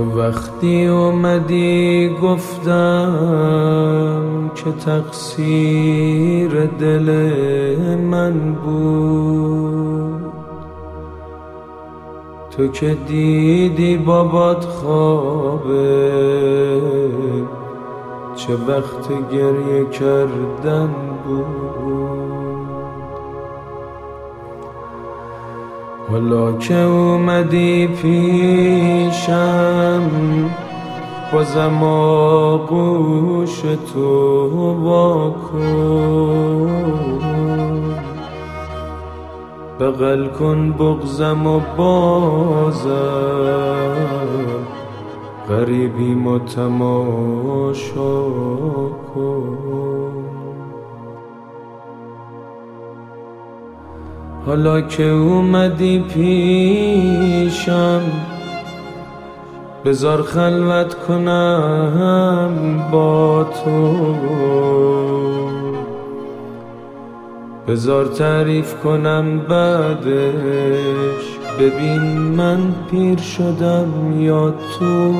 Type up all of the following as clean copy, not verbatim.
تو وقتی اومدی گفتم که تقصیر دل من بود، تو که دیدی بابات خوابه، چه وقت گریه کردن بود. حالا که اومدی پیشم بازم آغوش تو واکن، بغل کن بغضم و بازم غریبیم و تماشا کن. حالا که اومدی پیشم بذار خلوت کنم با تو، بذار تعریف کنم بعدش، ببین من پیر شدم یا تو.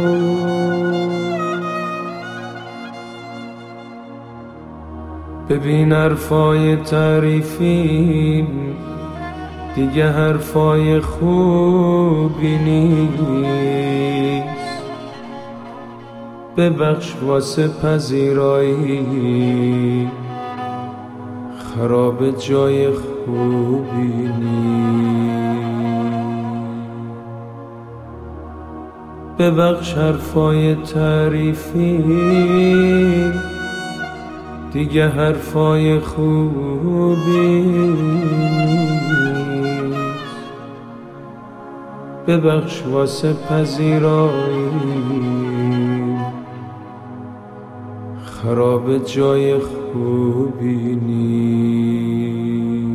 ببین حرفای تعریفیم دیگه حرفای خوبی نیست، ببخش واسه پذیرایی خراب جای خوبی نیست. ببخش حرفای تعریفی دیگه حرفای خوبی نیست، ببخش واسه پذیرایی خراب جای خوبی نیست.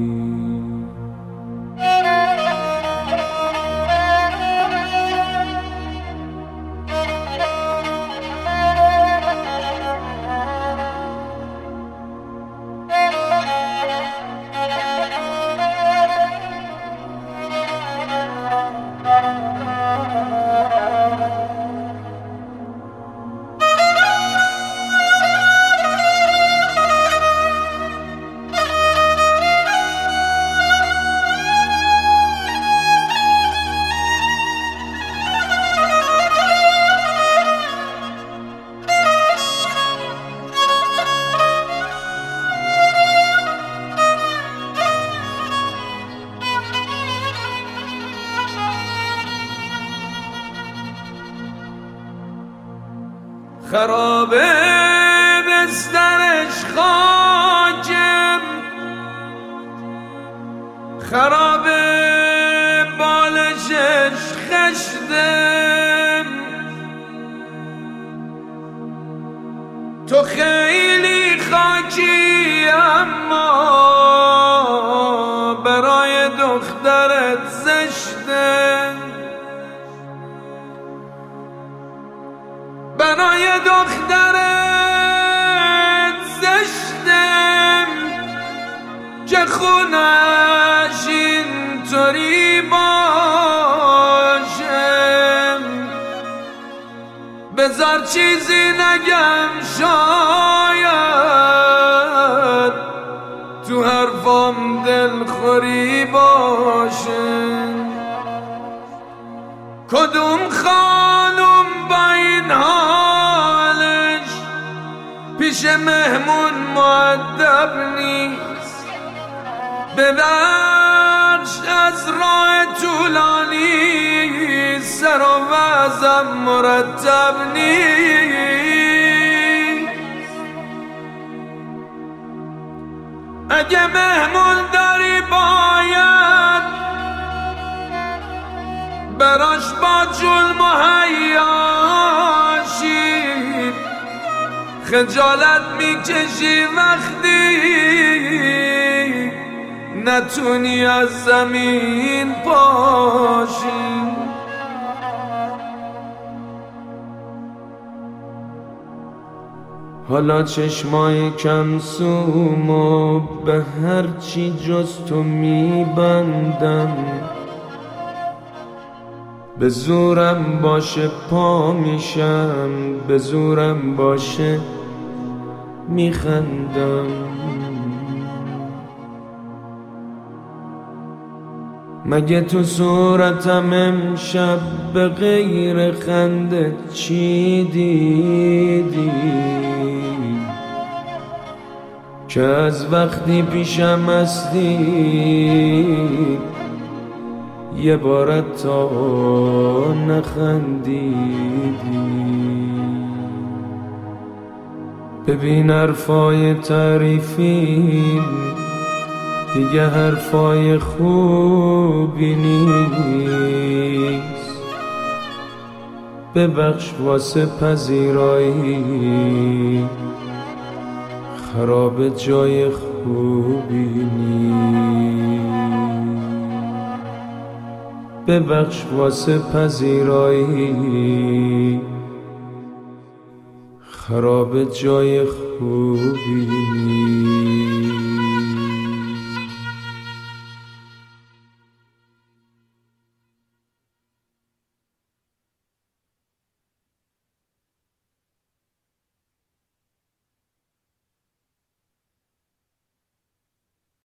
خرابه بسترش خاکم، خرابه بالشش خشتم، تو خیلی خاکی اما برای دخترت زشته، برای دخترت زشتم که خونش اینطوری باشم. بذار چیزی نگم شاید تو حرفام دلخوری باشه. کدوم خانوم با این حالش پیش مهمون مؤدب نیست، ببخش از راه طولانی سر و وضعم مرتب نیست. اگه مهمون داری باید براش با جول مهیاشی، خجالت میکشی وقتی نتونی از زمین پاشی. حالا چشمای کم سومو به هر چی جز تو میبندم، به زورم باشه پا میشم، به زورم باشه میخندم. مگه تو صورتم امشب به غیر خنده چی دیدی که از وقتی پیشم هستی یه بارت تا نخندیدی؟ ببین حرفای تعریفی دیگه حرفای خوبی نیست. ببخش واسه پذیرایی خراب جای خوبی نیست. ببخش واسه پذیرایی خراب جای خوبی نیست.